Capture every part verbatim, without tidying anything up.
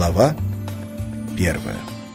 Глава первая.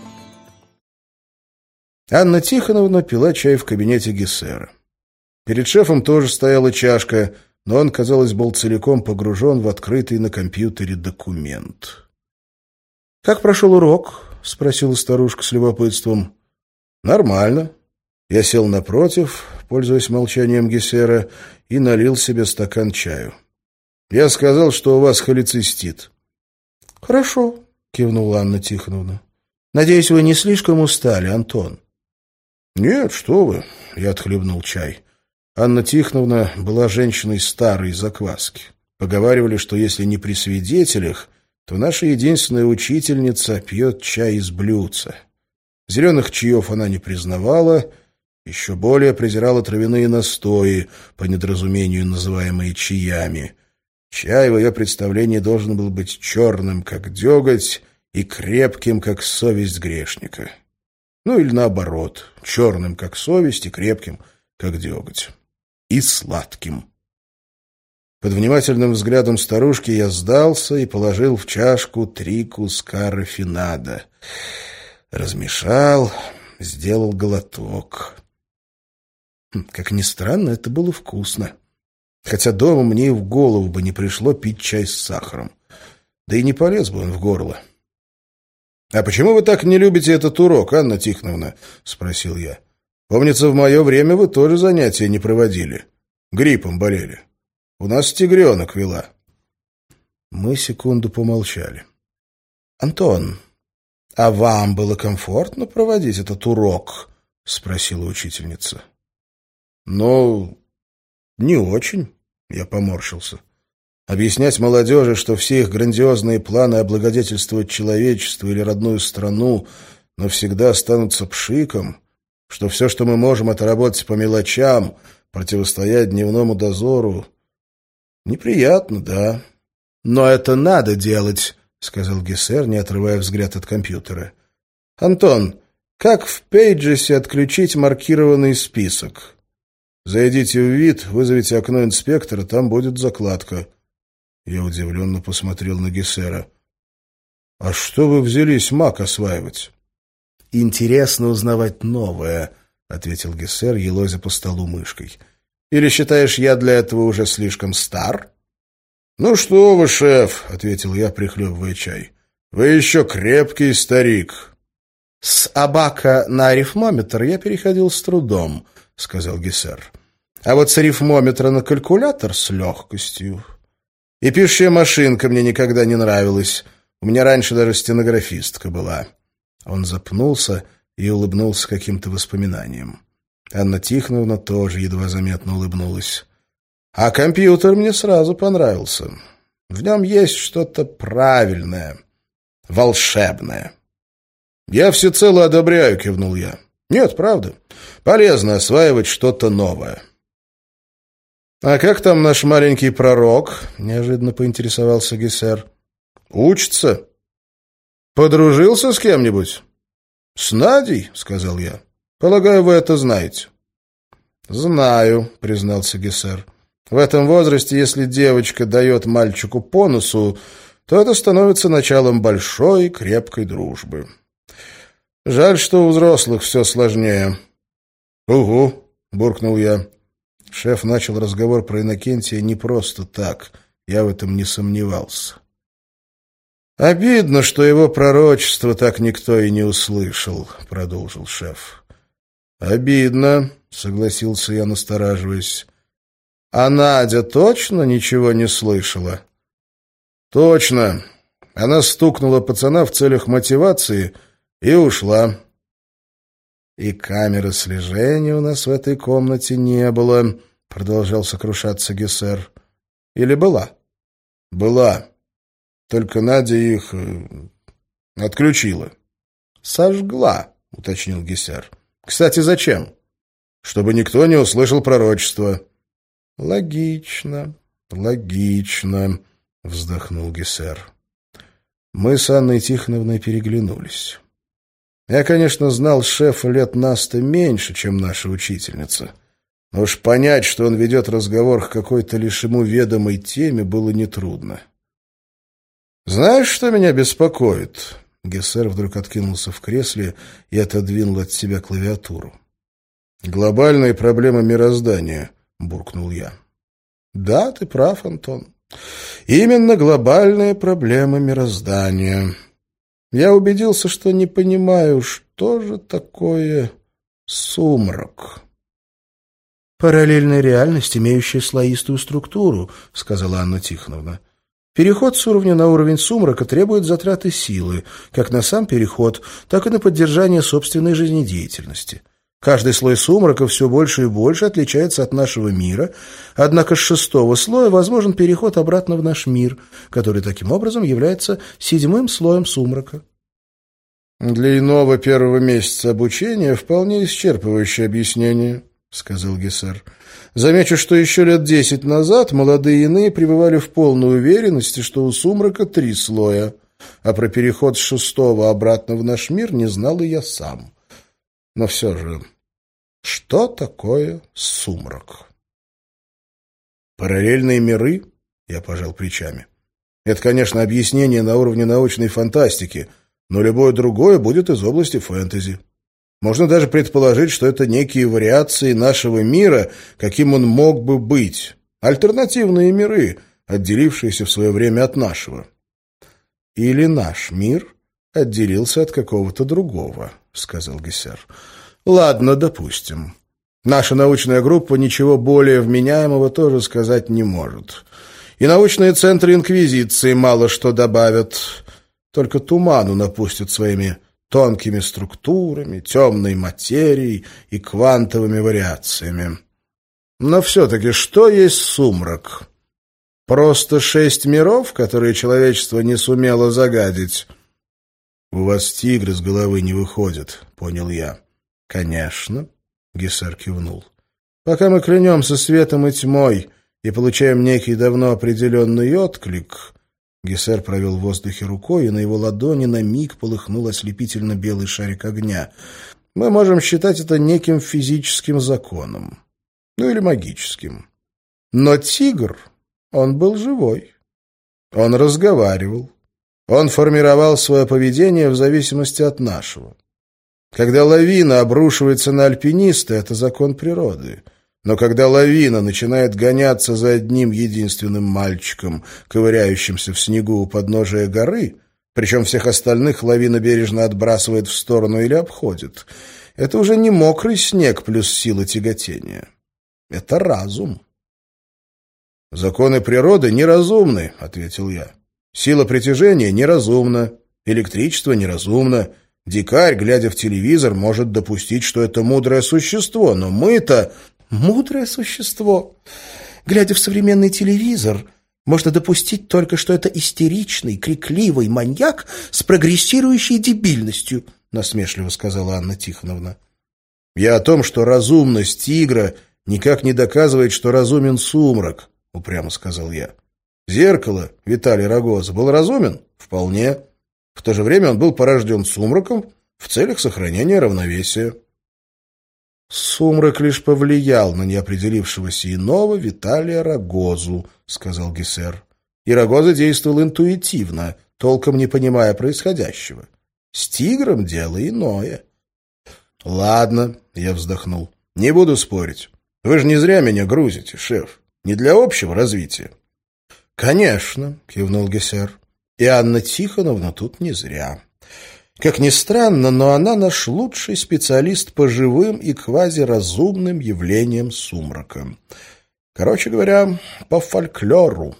Анна Тихоновна пила чай в кабинете Гессера. Перед шефом тоже стояла чашка, но он, казалось, был целиком погружен в открытый на компьютере документ. «Как прошел урок?» — спросила старушка с любопытством. «Нормально». Я сел напротив, пользуясь молчанием Гессера, и налил себе стакан чаю. «Я сказал, что у вас холецистит». «Хорошо», — кивнула Анна Тихоновна. «Надеюсь, вы не слишком устали, Антон?» «Нет, что вы», — я отхлебнул чай. Анна Тихоновна была женщиной старой закваски. Поговаривали, что если не при свидетелях, то наша единственная учительница пьет чай из блюдца. Зеленых чаев она не признавала, еще более презирала травяные настои, по недоразумению называемые чаями. Чай в ее представлении должен был быть черным, как деготь, и крепким, как совесть грешника. Ну или наоборот, черным, как совесть, и крепким, как деготь. И сладким. Под внимательным взглядом старушки я сдался и положил в чашку три куска рафинада. Размешал, сделал глоток. Как ни странно, это было вкусно. Хотя дома мне и в голову бы не пришло пить чай с сахаром. Да и не полез бы он в горло. — А почему вы так не любите этот урок, Анна Тихоновна? — спросил я. — Помнится, в мое время вы тоже занятия не проводили. Гриппом болели. У нас тигренок вела. Мы секунду помолчали. — Антон, а вам было комфортно проводить этот урок? — спросила учительница. — Ну, не очень. Я поморщился. Объяснять молодежи, что все их грандиозные планы облагодетельствовать человечество или родную страну навсегда останутся пшиком, что все, что мы можем, это работать по мелочам, противостоять дневному дозору. Неприятно, да. Но это надо делать, — сказал Гессер, не отрывая взгляд от компьютера. — Антон, как в Пейджесе отключить маркированный список? Зайдите в вид, вызовите окно инспектора, там будет закладка. Я удивленно посмотрел на Гессера. — А что вы взялись Мак осваивать? — Интересно узнавать новое, — ответил Гессер, елозя по столу мышкой. — Или считаешь, я для этого уже слишком стар? — Ну что вы, шеф, — ответил я, прихлебывая чай. — Вы еще крепкий старик. — С абака на арифмометр я переходил с трудом, — сказал Гессер. — А вот с арифмометра на калькулятор с легкостью. И пишущая машинка мне никогда не нравилась. У меня раньше даже стенографистка была. Он запнулся и улыбнулся каким-то воспоминанием. Анна Тихоновна тоже едва заметно улыбнулась. А компьютер мне сразу понравился. В нем есть что-то правильное, волшебное. Я всецело одобряю, кивнул я. Нет, правда. Полезно осваивать что-то новое. «А как там наш маленький пророк?» — неожиданно поинтересовался Гессер. «Учится. Подружился с кем-нибудь?» «С Надей», — сказал я. «Полагаю, вы это знаете». «Знаю», — признался Гессер. «В этом возрасте, если девочка дает мальчику по носу, то это становится началом большой крепкой дружбы. Жаль, что у взрослых все сложнее». «Угу», — буркнул я. Шеф начал разговор про Иннокентия не просто так, я в этом не сомневался. «Обидно, что его пророчество так никто и не услышал», — продолжил шеф. «Обидно», — согласился я, настораживаясь. «А Надя точно ничего не слышала?» «Точно. Она стукнула пацана в целях мотивации и ушла». «И камеры слежения у нас в этой комнате не было», — продолжал сокрушаться Гессер. «Или была?» «Была. Только Надя их э, отключила». «Сожгла», — уточнил Гессер. «Кстати, зачем?» «Чтобы никто не услышал пророчества». «Логично, логично», — вздохнул Гессер. Мы с Анной Тихоновной переглянулись. Я, конечно, знал шефа лет на сто меньше, чем наша учительница. Но уж понять, что он ведет разговор к какой-то лишь ему ведомой теме, было нетрудно. Знаешь, что меня беспокоит? Гессер вдруг откинулся в кресле и отодвинул от себя клавиатуру. «Глобальные проблемы мироздания», — буркнул я. «Да, ты прав, Антон. Именно глобальные проблемы мироздания. Я убедился, что не понимаю, что же такое сумрак». «Параллельная реальность, имеющая слоистую структуру», — сказала Анна Тихоновна. «Переход с уровня на уровень сумрака требует затраты силы, как на сам переход, так и на поддержание собственной жизнедеятельности. Каждый слой сумрака все больше и больше отличается от нашего мира, однако с шестого слоя возможен переход обратно в наш мир, который таким образом является седьмым слоем сумрака». «Для иного первого месяца обучения вполне исчерпывающее объяснение», — сказал Гессер. «Замечу, что еще лет десять назад молодые иные пребывали в полной уверенности, что у сумрака три слоя, а про переход с шестого обратно в наш мир не знал и я сам. Но все же, что такое сумрак?» «Параллельные миры?» — я пожал плечами. «Это, конечно, объяснение на уровне научной фантастики, но любое другое будет из области фэнтези. Можно даже предположить, что это некие вариации нашего мира, каким он мог бы быть. Альтернативные миры, отделившиеся в свое время от нашего». «Или наш мир отделился от какого-то другого», — сказал Гессер. «Ладно, допустим. Наша научная группа ничего более вменяемого тоже сказать не может. И научные центры Инквизиции мало что добавят. Только туману напустят своими тонкими структурами, темной материей и квантовыми вариациями. Но все-таки что есть сумрак? Просто шесть миров, которые человечество не сумело загадить?» «У вас тигр с головы не выходит», — понял я. «Конечно», — Гессер кивнул. «Пока мы клянемся светом и тьмой и получаем некий давно определенный отклик...» Гессер провел в воздухе рукой, и на его ладони на миг полыхнул ослепительно белый шарик огня. «Мы можем считать это неким физическим законом. Ну или магическим. Но тигр, он был живой. Он разговаривал. Он формировал свое поведение в зависимости от нашего. Когда лавина обрушивается на альпиниста, это закон природы. Но когда лавина начинает гоняться за одним единственным мальчиком, ковыряющимся в снегу у подножия горы, причем всех остальных лавина бережно отбрасывает в сторону или обходит, это уже не мокрый снег плюс сила тяготения. Это разум». «Законы природы неразумны», — ответил я. «Сила притяжения неразумна, электричество неразумно. Дикарь, глядя в телевизор, может допустить, что это мудрое существо, но мы-то...» «Мудрое существо. Глядя в современный телевизор, можно допустить только, что это истеричный, крикливый маньяк с прогрессирующей дебильностью», — насмешливо сказала Анна Тихоновна. «Я о том, что разумность тигра никак не доказывает, что разумен сумрак», — упрямо сказал я. «Зеркало, Виталий Рогоза, был разумен? Вполне. В то же время он был порожден сумраком в целях сохранения равновесия». «Сумрак лишь повлиял на неопределившегося иного Виталия Рогозу», — сказал Гессер. «И Рогоза действовал интуитивно, толком не понимая происходящего. С тигром дело иное». «Ладно», — я вздохнул, — «не буду спорить. Вы же не зря меня грузите, шеф. Не для общего развития». «Конечно», — кивнул Гессер. «И Анна Тихоновна тут не зря. Как ни странно, но она наш лучший специалист по живым и квазиразумным явлениям сумрака. Короче говоря, по фольклору».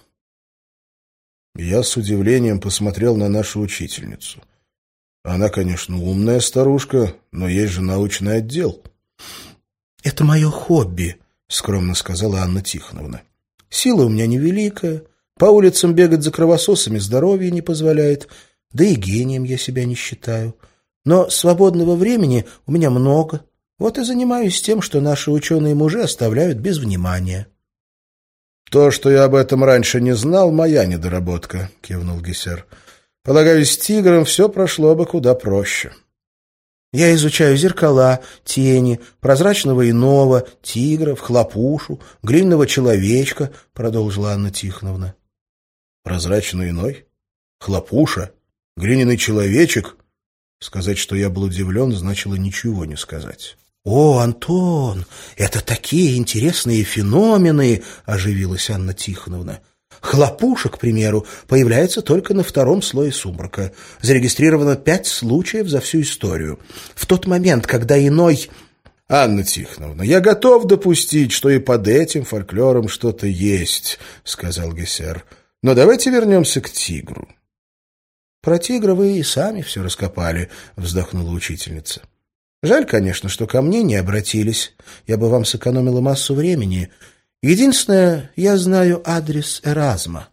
Я с удивлением посмотрел на нашу учительницу. Она, конечно, умная старушка, но есть же научный отдел. «Это мое хобби», — скромно сказала Анна Тихоновна. «Сила у меня невеликая, по улицам бегать за кровососами здоровье не позволяет, да и гением я себя не считаю. Но свободного времени у меня много, вот и занимаюсь тем, что наши ученые-мужи оставляют без внимания». «То, что я об этом раньше не знал, моя недоработка», — кивнул Гессер. «Полагаю, с тигром все прошло бы куда проще». «Я изучаю зеркала, тени, прозрачного иного, тигров, хлопушу, глиняного человечка», — продолжила Анна Тихоновна. «Прозрачный иной? Хлопуша? Глиняный человечек? Сказать, что я был удивлен, значило ничего не сказать. «О, Антон, это такие интересные феномены!» — оживилась Анна Тихоновна. «Хлопуша, к примеру, появляется только на втором слое сумрака. Зарегистрировано пять случаев за всю историю. В тот момент, когда иной...» «Анна Тихоновна, я готов допустить, что и под этим фольклором что-то есть», — сказал Гессер. «Но давайте вернемся к тигру». «Про тигра вы и сами все раскопали», — вздохнула учительница. «Жаль, конечно, что ко мне не обратились. Я бы вам сэкономила массу времени. Единственное, я знаю адрес Эразма».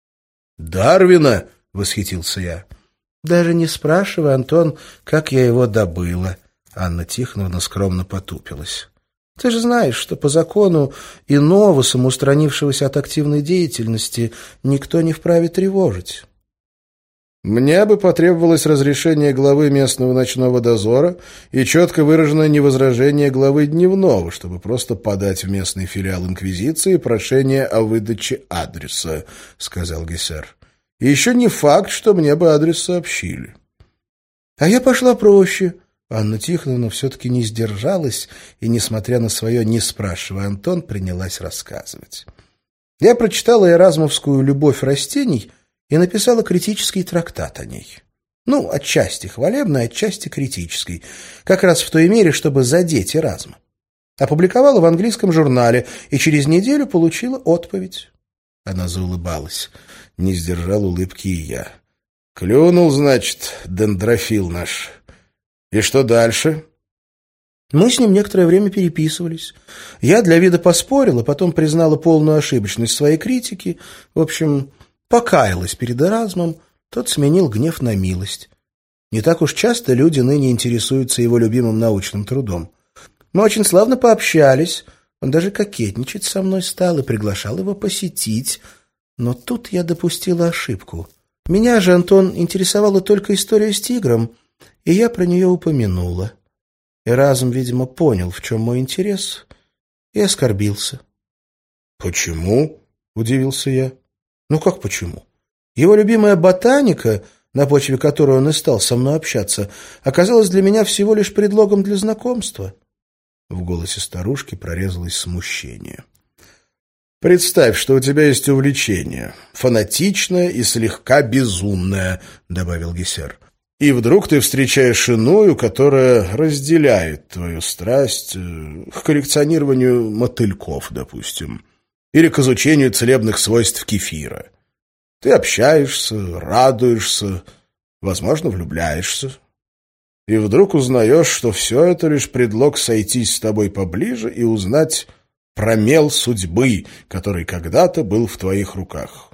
«Дарвина?» — восхитился я. «Даже не спрашивай, Антон, как я его добыла». Анна Тихоновна скромно потупилась. «Ты же знаешь, что по закону иного, самоустранившегося от активной деятельности, никто не вправе тревожить». «Мне бы потребовалось разрешение главы местного ночного дозора и четко выраженное невозражение главы дневного, чтобы просто подать в местный филиал Инквизиции прошение о выдаче адреса», — сказал Гессер. «И еще не факт, что мне бы адрес сообщили». «А я пошла проще». Анна Тихоновна все-таки не сдержалась и, несмотря на свое «не спрашивая Антон», принялась рассказывать. «Я прочитала эразмовскую «Любовь растений» и написала критический трактат о ней. Ну, отчасти хвалебный, отчасти критический, как раз в той мере, чтобы задеть Эразма. Опубликовала в английском журнале и через неделю получила отповедь». Она заулыбалась. Не сдержал улыбки и я. «Клюнул, значит, дендрофил наш. И что дальше?» Мы с ним некоторое время переписывались. Я для вида поспорила, потом признала полную ошибочность своей критики. В общем, покаялась перед Эразмом, тот сменил гнев на милость. Не так уж часто люди ныне интересуются его любимым научным трудом. Мы очень славно пообщались, он даже кокетничать со мной стал и приглашал его посетить. Но тут я допустила ошибку. Меня же, Антон, интересовала только история с тигром, и я про нее упомянула. Эразм, видимо, понял, в чем мой интерес, и оскорбился. «Почему?» — удивился я. «Ну как почему? Его любимая ботаника, на почве которой он и стал со мной общаться, оказалась для меня всего лишь предлогом для знакомства». В голосе старушки прорезалось смущение. «Представь, что у тебя есть увлечение, фанатичное и слегка безумное», — добавил Гессер. «И вдруг ты встречаешь иную, которая разделяет твою страсть к коллекционированию мотыльков, допустим, или к изучению целебных свойств кефира. Ты общаешься, радуешься, возможно, влюбляешься. И вдруг узнаешь, что все это лишь предлог сойтись с тобой поближе и узнать промел судьбы, который когда-то был в твоих руках».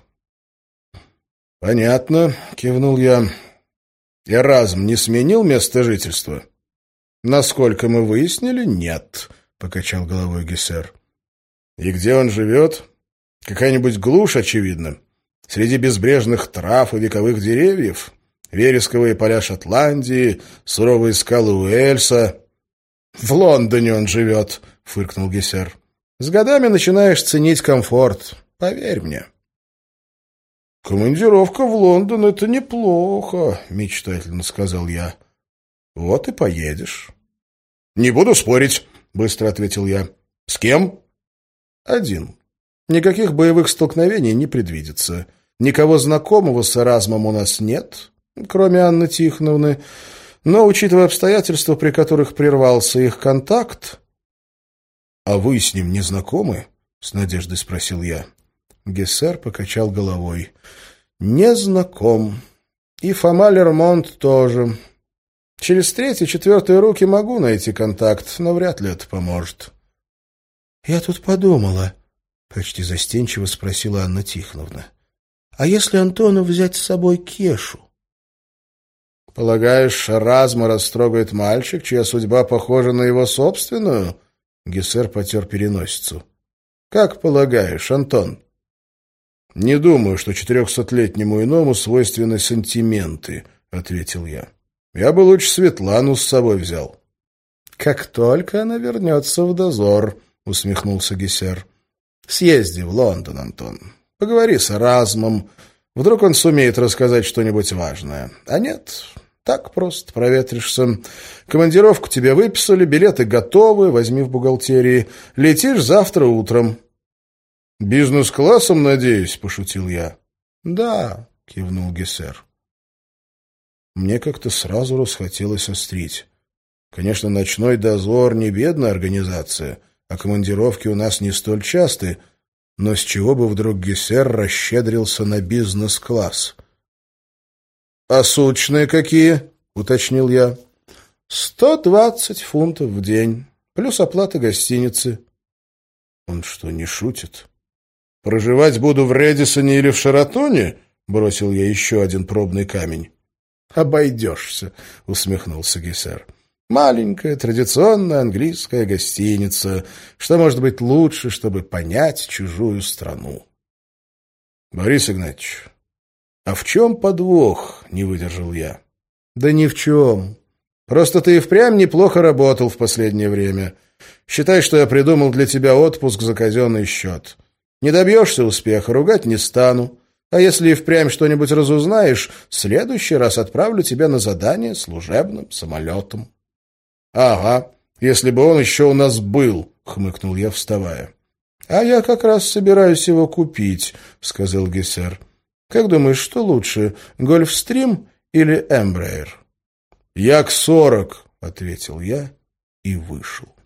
«Понятно», — кивнул я. «Эразм не сменил место жительства?» «Насколько мы выяснили, нет», — покачал головой Гессер. «И где он живет? Какая-нибудь глушь, очевидно, среди безбрежных трав и вековых деревьев, вересковые поля Шотландии, суровые скалы Уэльса». «В Лондоне он живет», — фыркнул Гессер. «С годами начинаешь ценить комфорт, поверь мне». «Командировка в Лондон — это неплохо», — мечтательно сказал я. «Вот и поедешь». «Не буду спорить», — быстро ответил я. «С кем?» «Один. Никаких боевых столкновений не предвидится. Никого знакомого с Эразмом у нас нет, кроме Анны Тихоновны. Но, учитывая обстоятельства, при которых прервался их контакт...» «А вы с ним не знакомы?» — с надеждой спросил я. Гессер покачал головой. «Не знаком. И Фома Лермонт тоже. Через третьи-четвертые руки могу найти контакт, но вряд ли это поможет». «Я тут подумала», — почти застенчиво спросила Анна Тихоновна. «А если Антону взять с собой Кешу?» «Полагаешь, Эразма растрогает мальчик, чья судьба похожа на его собственную?» Гессер потер переносицу. «Как полагаешь, Антон?» «Не думаю, что четырехсотлетнему иному свойственны сантименты», — ответил я. «Я бы лучше Светлану с собой взял». «Как только она вернется в дозор», — усмехнулся Гессер. «Съезди в Лондон, Антон. Поговори с Эразмом. Вдруг он сумеет рассказать что-нибудь важное. А нет, так просто проветришься. Командировку тебе выписали, билеты готовы, возьми в бухгалтерии. Летишь завтра утром». «Бизнес-классом, надеюсь?» — пошутил я. «Да», — кивнул Гессер. Мне как-то сразу расхотелось острить. Конечно, ночной дозор — не бедная организация, а командировки у нас не столь часты, но с чего бы вдруг Гессер расщедрился на бизнес-класс? «А суточные какие?» — уточнил я. «Сто двадцать фунтов в день, плюс оплата гостиницы». Он что, не шутит? «Проживать буду в Редисоне или в Шератоне?» — бросил я еще один пробный камень. «Обойдешься», — усмехнулся Гессер. «Маленькая, традиционная английская гостиница. Что может быть лучше, чтобы понять чужую страну?» «Борис Игнатьевич, а в чем подвох?» — не выдержал я. «Да ни в чем. Просто ты и впрямь неплохо работал в последнее время. Считай, что я придумал для тебя отпуск за казенный счет. Не добьешься успеха, ругать не стану. А если и впрямь что-нибудь разузнаешь, в следующий раз отправлю тебя на задание служебным самолетом». «Ага, если бы он еще у нас был», — хмыкнул я, вставая. «А я как раз собираюсь его купить», — сказал Гессер. «Как думаешь, что лучше, Гольфстрим или Эмбраер?» «Як сорок», — ответил я и вышел.